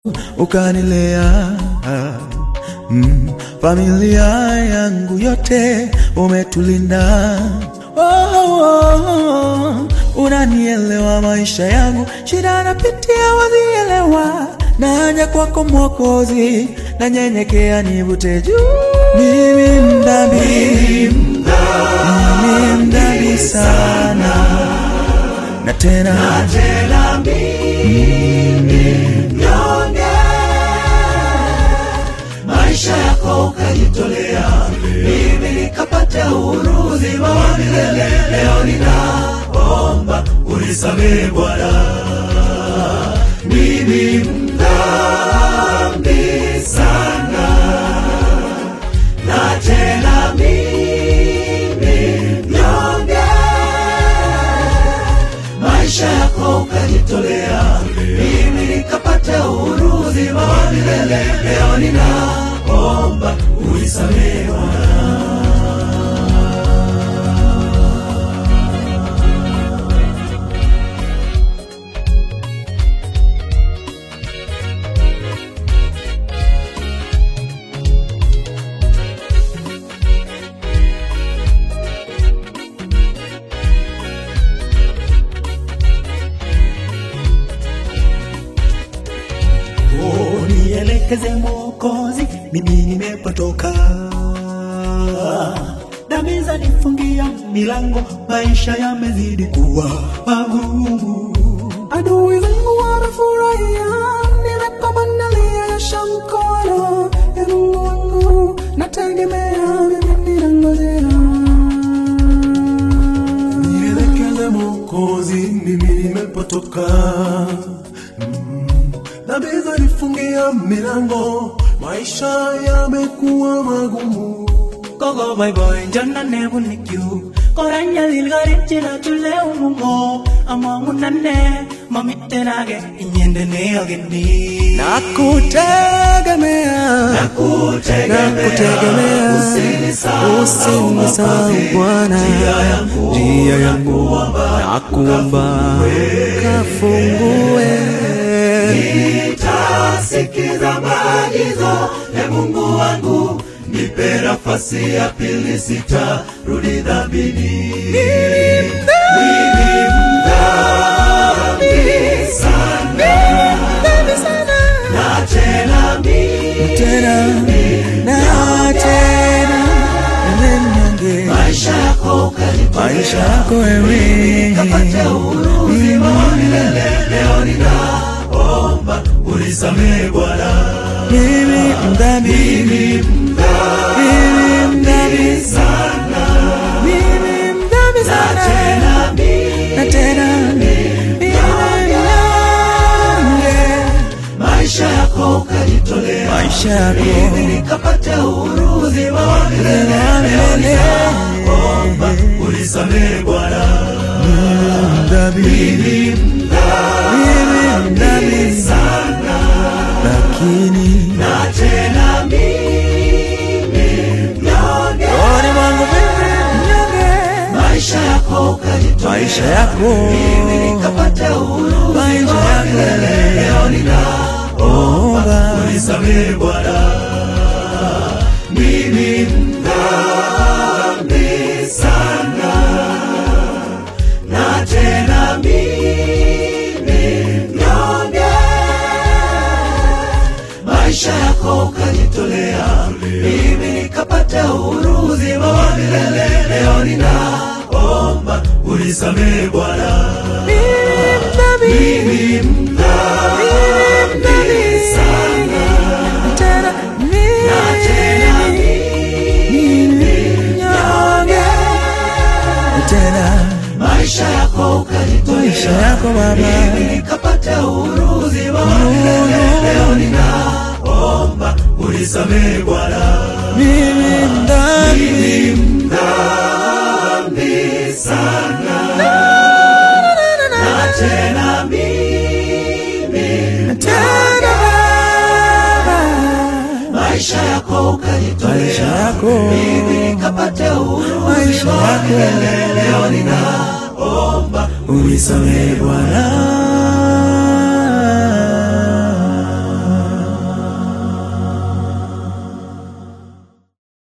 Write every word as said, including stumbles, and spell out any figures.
ukanilea, mm, familia yangu yote umetulinda. Oh, oh, oh, unanielewa maisha yangu, shida napitia wazielewa. Naja kwako Mwokozi, na nyenyekea nivute juu. Mimi mdhambi, mimi mdhambi sana, na tena na tena mimi mnyonge. Maisha yako ukajitolea, mimi nikapata huru, uzima wa milele. Leo ninaomba unisamehe Bwana, mimi mdhambi sana, na tena mimi mnyonge. Maisha yako ukajitolea, mimi nikapata huru, uzima wa milele. Leo ninaomba unisamehe Bwana. Nielekeze Mwokozi, mimi nimepotoka. Dhambi zanifungia milango, maisha yamezidi kuwa magumu. Adui zangu wanafurahia ninapobandalia mkono. Ee Mungu wangu, nategemea, mimi ninangojea. Nielekeze Mwokozi, mimi nimepotoka. Dhambi zanifungia milango, maisha yamekuwa magumu. Gogo boy boy jonna nebu nikyu, koranya lilgarichira chule umungo. Amangu nane mamitenage inyende ne ageni. Nakutegemea, nakutegemea, usinisahau Bwana. Njia yangu nakuomba kafungue. Nitasikiza maagizo ya Mungu wangu, nipe nafasi ya pili, sitarudi dhambini. Mimi mdhambi sana, na tena mimi na tena mnyonge. Maisha yako ukajitolea, maisha yako wewe nikapata huru, uzima wa milele. Leo ninaomba unisamehe Bwana, mimi mdhambi, mimi mdhambi sana, mimi mdhambi sana, na tena mimi na tena mnyonge. Maisha yako ukajitolea, maisha yako mimi nikapata huru, uzima wa milele. Leo ninaomba unisamehe Bwana, mdhambi, mimi mdhambi sana, lakini na tena mimi mnyonge. rohoni mwangu mimi mnyonge. Maisha yako ukajitolea, maisha yako mimi nikapata huru, maisha yako leo ninaomba unisamehe Bwana, mimi mdhambi sana, na tena mimi mnyonge. Maisha yako ukajitolea, mimi nikapata huru, uzima wa milele. Leo ninaomba unisamehe Bwana, mimi mdhambi sana, na tena mimi mnyonge. tena. Maisha yako ukajitolea, maisha yako Baba, mimi nikapata huru, uzima wa milele. Leo ninaomba unisamehe Bwana, mimi mdhambi, mimi mdhambi sana, na tena mimi tena Baba. maisha yako ukajitolea, maisha yako mimi nikapata huru, maisha uzima wa yako milele. Leo ninaomba unisamehe Bwana.